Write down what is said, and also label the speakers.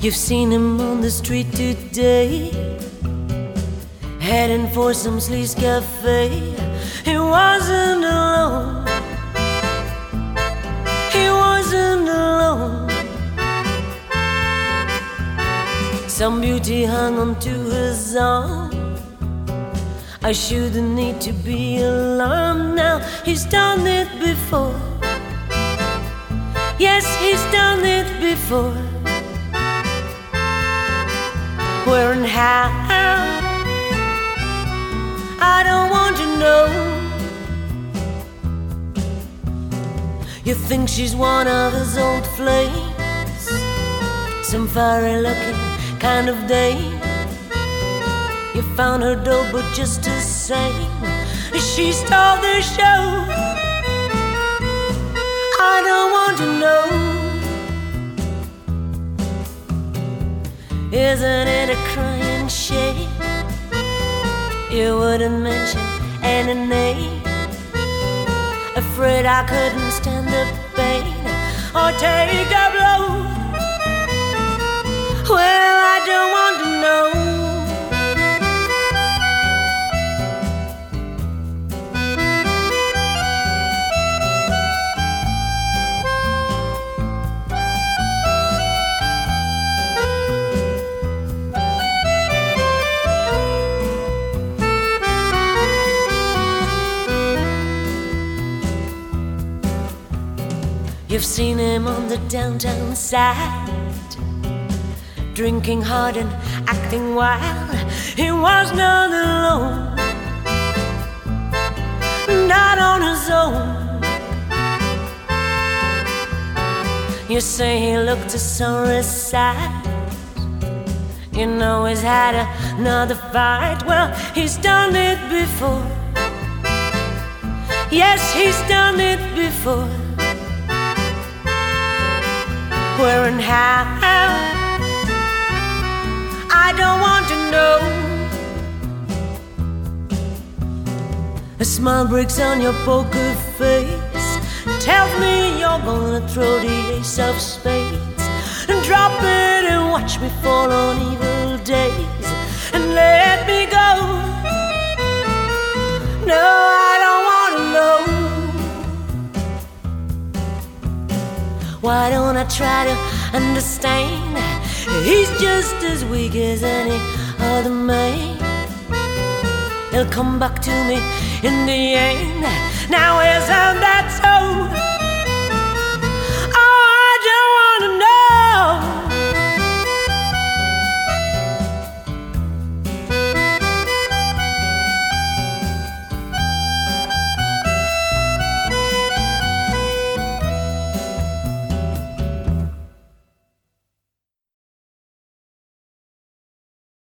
Speaker 1: You've seen him on the street today, heading for some sleaze cafe. He wasn't alone. He wasn't alone. Some beauty hung onto his arm. I shouldn't need to be alarmed now. He's done it before. Yes, he's done it before. Where and how, I don't want to know. You think she's one of his old flames, some fiery looking kind of dame. You found her dope, but just the same, she stole the show. I don't want to know. Isn't it a crying shame? You wouldn't mention any name, afraid I couldn't stand the pain or take a blow. Well, I don't want to know. You've seen him on the downtown side, drinking hard and acting wild. He was not alone, not on his own. You say he looked a sorry sight. You know he's had another fight. Well, he's done it before. Yes, he's done it before. Where and how, I don't want to know. A smile breaks on your poker face, tells me you're gonna throw the ace of spades and drop it and watch me fall on evil days and let me go. No, I don't want to know. Why don't I try to understand? He's just as weak as any other man. He'll come back to me in the end. Now isn't that so?